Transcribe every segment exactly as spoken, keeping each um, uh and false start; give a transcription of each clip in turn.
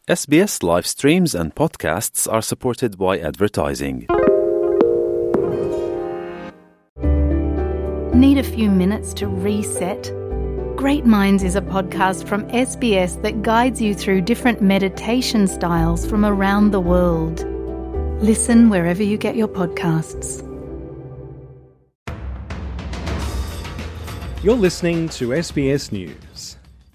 S B S live streams and podcasts are supported by advertising. Need a few minutes to reset? Great Minds is a podcast from S B S that guides you through different meditation styles from around the world. Listen wherever you get your podcasts. You're listening to S B S News.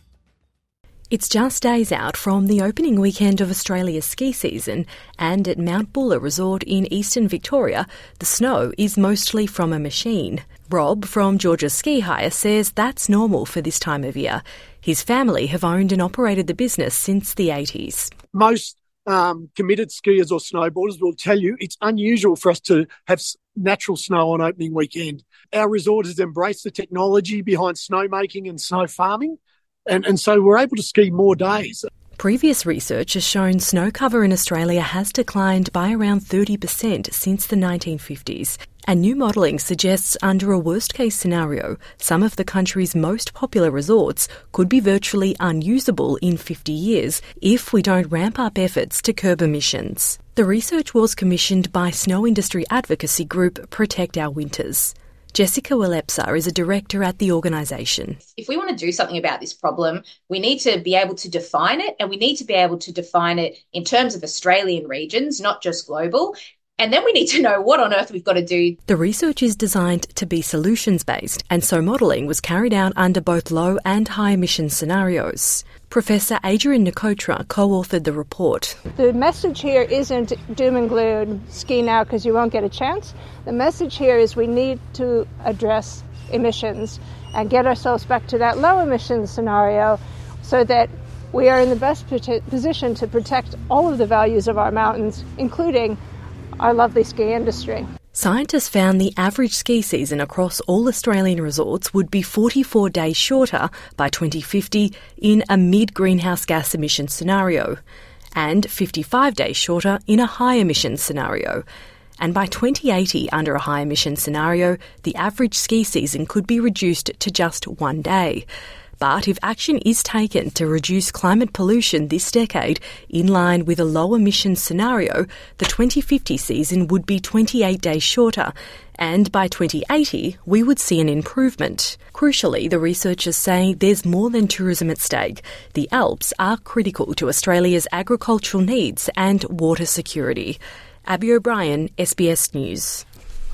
It's just days out from the opening weekend of Australia's ski season, and at Mount Buller Resort in eastern Victoria, the snow is mostly from a machine. Rob from Georgia Ski Hire says that's normal for this time of year. His family have owned and operated the business since the eighties. Most um, committed skiers or snowboarders will tell you it's unusual for us to have natural snow on opening weekend. Our resort has embraced the technology behind snowmaking and snow farming, and, and so we're able to ski more days. Previous research has shown snow cover in Australia has declined by around thirty percent since the nineteen fifties. And new modelling suggests under a worst-case scenario, some of the country's most popular resorts could be virtually unusable in fifty years if we don't ramp up efforts to curb emissions. The research was commissioned by snow industry advocacy group Protect Our Winters. Jessica Willepsa is a director at the organisation. If we want to do something about this problem, we need to be able to define it, and we need to be able to define it in terms of Australian regions, not just global. And then we need to know what on earth we've got to do. The research is designed to be solutions-based, and so modelling was carried out under both low and high emission scenarios. Professor Adrian Nicotra co-authored the report. The message here isn't doom and gloom, ski now because you won't get a chance. The message here is we need to address emissions and get ourselves back to that low emission scenario so that we are in the best position to protect all of the values of our mountains, including our lovely ski industry. Scientists found the average ski season across all Australian resorts would be forty-four days shorter by twenty fifty in a mid-greenhouse gas emission scenario, and fifty-five days shorter in a high emission scenario. And by twenty eighty, under a high emission scenario, the average ski season could be reduced to just one day. But if action is taken to reduce climate pollution this decade in line with a low emission scenario, the twenty fifty season would be twenty-eight days shorter, and by twenty eighty we would see an improvement. Crucially, the researchers say there's more than tourism at stake. The Alps are critical to Australia's agricultural needs and water security. Abby O'Brien, S B S News.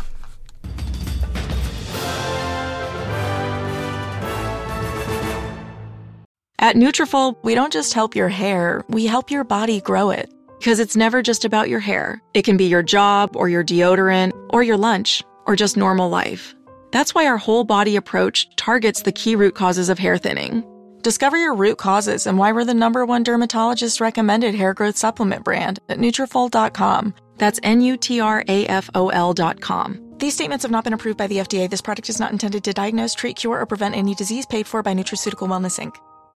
At Nutrafol, we don't just help your hair, we help your body grow it. Because it's never just about your hair. It can be your job, or your deodorant, or your lunch, or just normal life. That's why our whole body approach targets the key root causes of hair thinning. Discover your root causes and why we're the number one dermatologist recommended hair growth supplement brand at Nutrafol dot com. That's N U T R A F O L dot com. These statements have not been approved by the F D A. This product is not intended to diagnose, treat, cure, or prevent any disease paid for by Nutraceutical Wellness, Incorporated